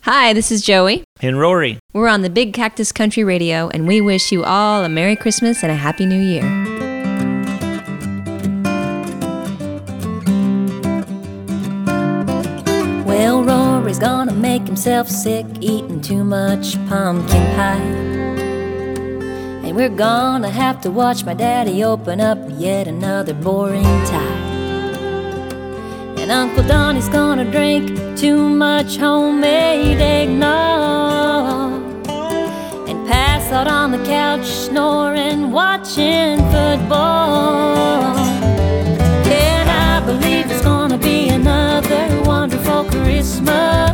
Hi, this is Joey. And Rory. We're on the Big Cactus Country Radio, and we wish you all a Merry Christmas and a Happy New Year. Well, Rory's gonna make himself sick eating too much pumpkin pie. And we're gonna have to watch my daddy open up yet another boring tie. And Uncle Donnie's gonna drink too much homemade eggnog and pass out on the couch snoring, watching football. And I believe it's gonna be another wonderful Christmas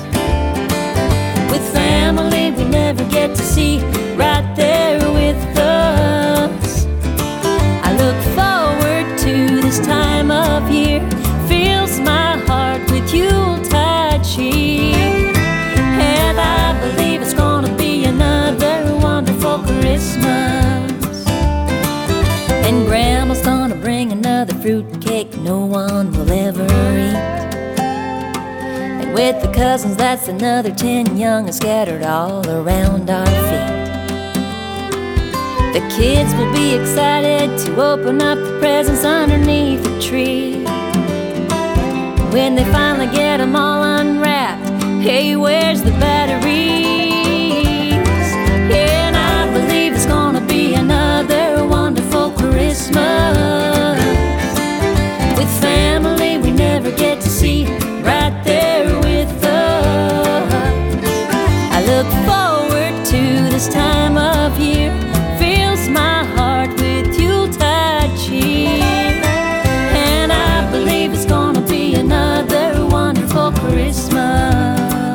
with family we never get to see right there with us. I look forward to this time of year. Fills my heart with Yuletide cheer. And I believe it's gonna be another wonderful Christmas. And Grandma's gonna bring another fruitcake no one will ever eat. And with the cousins, that's another 10 young and scattered all around our feet. The kids will be excited to open up the presents underneath the tree. When they finally get them all unwrapped, hey, where's the batteries? And I believe it's gonna be another wonderful Christmas with family we never get to see right there with us. I look forward to this time of year. Fills my heart with Yuletide cheer. And I believe it's gonna be another wonderful Christmas.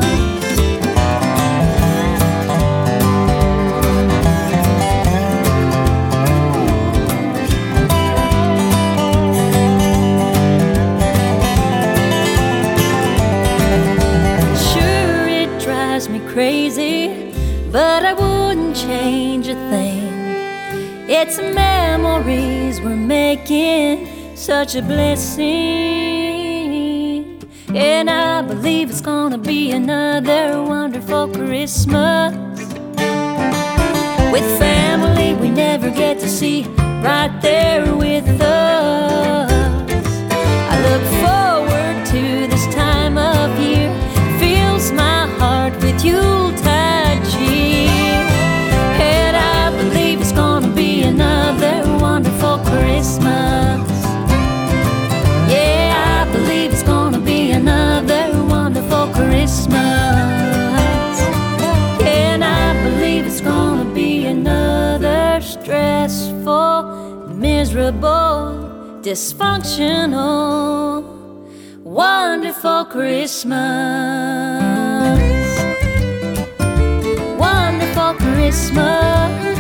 Sure, it drives me crazy, but I wouldn't change a thing. It's memories we're making, such a blessing. And I believe it's gonna be another wonderful Christmas with family we never get to see right there with us. I look forward to this time of year. Fills my heart with Yuletide cheer. And I believe it's gonna be another wonderful Christmas. Yeah, I believe it's gonna be another wonderful Christmas. And I believe it's gonna be another stressful, miserable, dysfunctional, wonderful Christmas. Wonderful Christmas.